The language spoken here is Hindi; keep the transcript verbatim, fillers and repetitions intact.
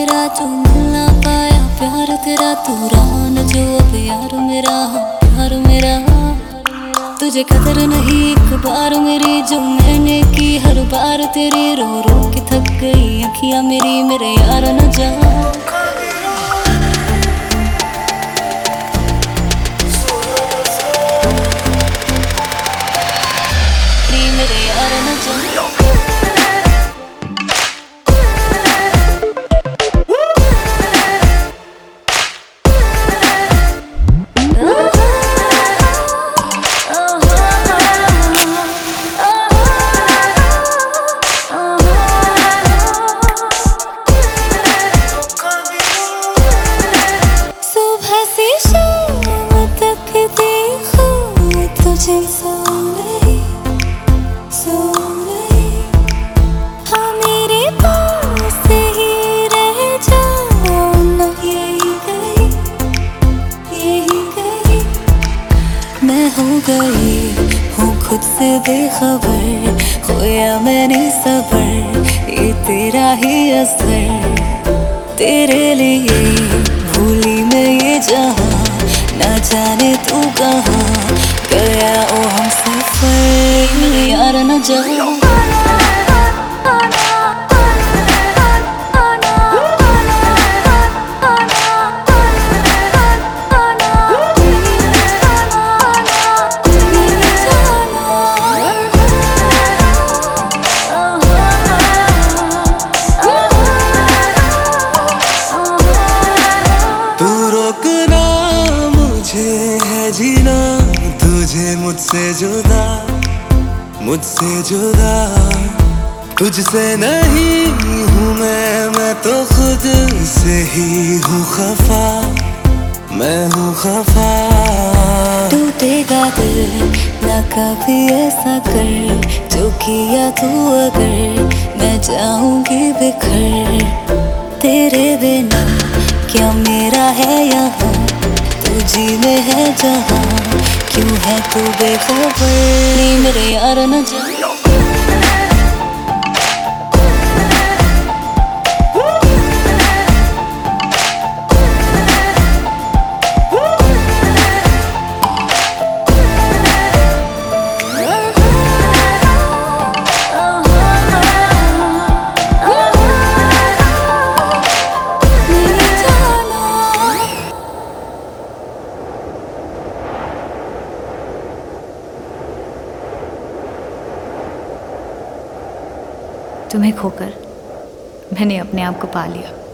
मेरा तू मिल ना पाया प्यार तेरा, तू रहा न जो अब यार मेरा, प्यार मेरा। तुझे कदर नहीं एक बार मेरी जो मैंने की, हर बार तेरी रो रो के थक गई अखियां मेरी, मेरे यार न जा। मेरे यार न जा। सुबह से शाम तक देखो तुझे सो गई, सो गई। हाँ मेरे पास ही रह जाओ ना, यही गई, यही गई। मैं हो गई हूँ खुद से बेखबर, खोया मैंने सबर, ये तेरा ही असर। तेरे लिए भूली मैं ये जहां, ना जाने तू कहाँ गया ओ हम सफर, मेरे यार न जा। जीना तुझे मुझसे जुदा, मुझसे जुदा। तुझसे नहीं हूँ मैं, मैं तो खुद से ही हूँ खफा, मैं हूँ खफा। टूटेगा दिल ना कभी ऐसा कर, जो किया तू अगर मैं जाऊंगी बिखर। तेरे बिना क्या मेरा है यहाँ, तुझी में है जहाँ, क्यों है तू बेखबर, मेरे यार न जा। तुम्हें खोकर मैंने अपने आप को पा लिया।